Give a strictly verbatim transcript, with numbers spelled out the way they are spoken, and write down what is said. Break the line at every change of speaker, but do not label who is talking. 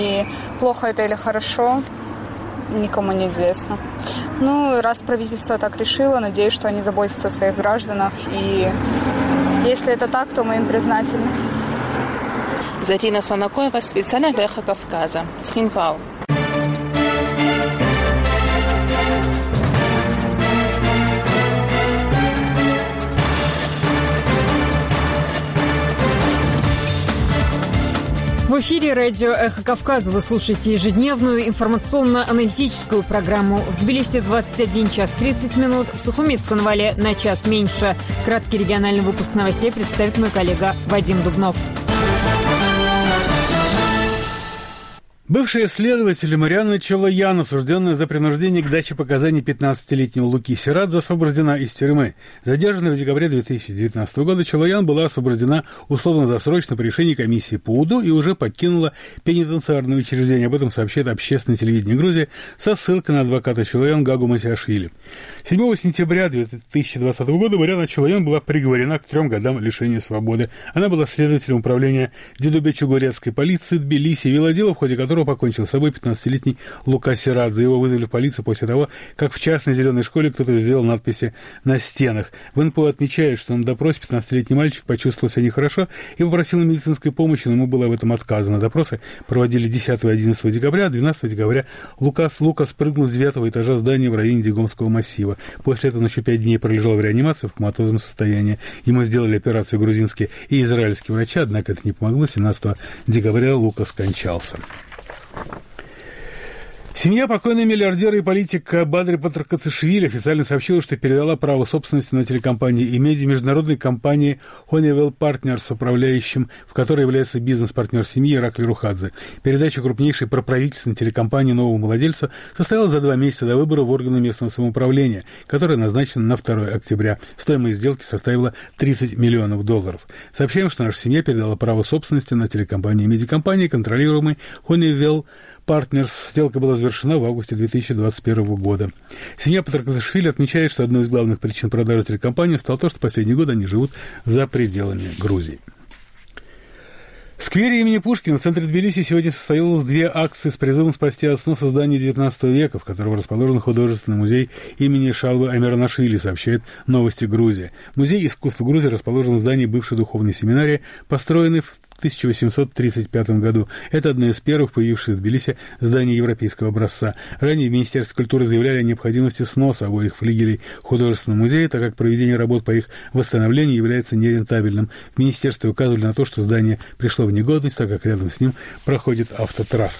И плохо это или хорошо, никому не известно. Ну, раз правительство так решило, надеюсь, что они заботятся о своих гражданах. И если это так, то мы им признательны.
Зарина Санакоева специально для Эхо Кавказа. Цхинвал.
В эфире радио «Эхо Кавказа» вы слушаете ежедневную информационно-аналитическую программу. В Тбилиси двадцать один час тридцать минут, в Сухуми и Цхинвале на час меньше. Краткий региональный выпуск новостей представит мой коллега Вадим Дубнов.
Бывшая следователь Марианна Чолоян, осужденная за принуждение к даче показаний пятнадцатилетнего Луки Сирадзе, освобождена из тюрьмы. Задержанная в декабре две тысячи девятнадцатого года, Чолоян была освобождена условно-досрочно по решению комиссии по УДО и уже покинула пенитенциарное учреждение. Об этом сообщает общественное телевидение Грузии со ссылкой на адвоката Чолоян Гагу Матиашвили. седьмого сентября две тысячи двадцатого года Марианна Чолоян была приговорена к трем годам лишения свободы. Она была следователем управления Дедубе-Чугурецкой полиции Тбилиси и вела дело, в ходе которого покончил с собой пятнадцатилетний Лука Сирадзе. Его вызвали в полицию после того, как в частной зеленой школе кто-то сделал надписи на стенах. В эн пэ о отмечают, что на допросе пятнадцатилетний мальчик почувствовал себя нехорошо и попросил медицинской помощи, но ему было в этом отказано. Допросы проводили десятого и одиннадцатого декабря, а двенадцатого декабря Лукас Лука спрыгнул с девятого этажа здания в районе Дигомского массива. После этого он еще пять дней пролежал в реанимации в коматозном состоянии. Ему сделали операцию грузинские и израильские врачи, однако это не помогло. семнадцатого декабря Лука скончался. Семья покойного миллиардера и политика Бадри Патракацишвили официально сообщила, что передала право собственности на телекомпании «Имеди» международной компании Honeywell Partners, управляющим, в которой является бизнес-партнер семьи Иракли Рухадзе. Передача крупнейшей проправительственной телекомпании новому владельцу состоялась за два месяца до выборов в органы местного самоуправления, которое назначено на второго октября. Стоимость сделки составила тридцать миллионов долларов. Сообщаем, что наша семья передала право собственности на телекомпанию «Имеди» компании, контролируемой Honeywell Partners. Сделка была завершена в августе две тысячи двадцать первого года. Семья Патракацишвили отмечает, что одной из главных причин продажи телекомпании стало то, что в последние годы они живут за пределами Грузии. В сквере имени Пушкина в центре Тбилиси сегодня состоялось две акции с призывом спасти от сноса здание девятнадцатого века, в котором расположен художественный музей имени Шалвы Амиранашвили, сообщает «Новости Грузии». Музей искусства Грузии расположен в здании бывшей духовной семинарии, построенной в тысяча восемьсот тридцать пятом году. Это одно из первых появившихся в Тбилиси зданий европейского образца. Ранее в Министерстве культуры заявляли о необходимости сноса обоих флигелей художественного музея, так как проведение работ по их восстановлению является нерентабельным. В Министерстве указывали на то, что здание пришло в негодность, так как рядом с ним проходит автотрасса.